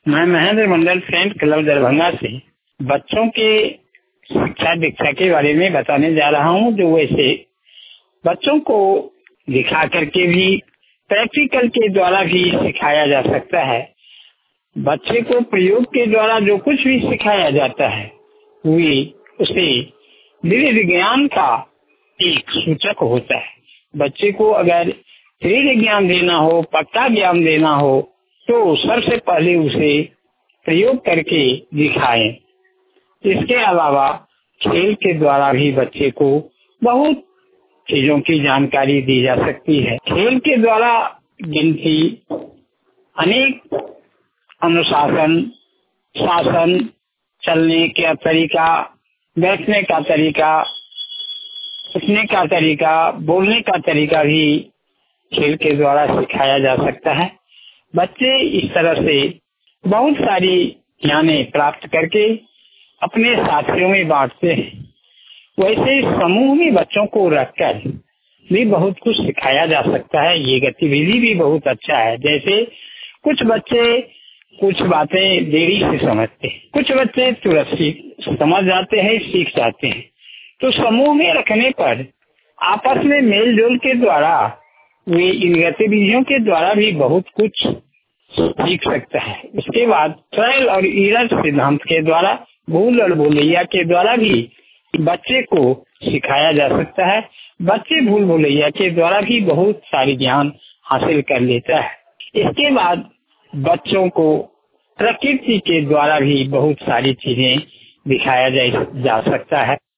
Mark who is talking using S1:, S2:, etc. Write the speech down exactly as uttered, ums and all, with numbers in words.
S1: मैं Mahendra Mandal friend club Darbhanga से बच्चों के शिक्षा दीक्षा के बारे में बताने जा रहा हूँ। जो वैसे बच्चों को दिखा करके भी प्रैक्टिकल के द्वारा भी सिखाया जा सकता है। बच्चे को प्रयोग के द्वारा जो कुछ भी सिखाया जाता है वे उसे दृढ़ विज्ञान का एक सूचक होता है। बच्चे को अगर दृढ़ ज्ञान देना हो, पक्का ज्ञान देना हो, तो सबसे पहले उसे प्रयोग करके दिखाएं। इसके अलावा खेल के द्वारा भी बच्चे को बहुत चीजों की जानकारी दी जा सकती है। खेल के द्वारा गिनती, अनेक अनुशासन, शासन, चलने का तरीका, बैठने का तरीका, उठने का तरीका, बोलने का तरीका भी खेल के द्वारा सिखाया जा सकता है। बच्चे इस तरह से बहुत सारी ज्ञानें प्राप्त करके अपने साथियों में बांटते हैं। वैसे समूह में बच्चों को रखकर भी बहुत कुछ सिखाया जा सकता है। ये गतिविधि भी बहुत अच्छा है। जैसे कुछ बच्चे कुछ बातें देरी से समझते हैं, कुछ बच्चे तुरंत समझ जाते हैं, सीख जाते हैं। तो समूह में रखने पर आपस में मेल जोल के द्वारा वे इन गतिविधियों के द्वारा भी बहुत कुछ सीख सकता है। इसके बाद ट्रायल और एरर सिद्धांत के द्वारा, भूल और भुलैया के द्वारा भी बच्चे को सिखाया जा सकता है। बच्चे भूल भुलैया के द्वारा भी बहुत सारी ज्ञान हासिल कर लेता है। इसके बाद बच्चों को प्रकृति के द्वारा भी बहुत सारी चीजें दिखाया जा, जा सकता है।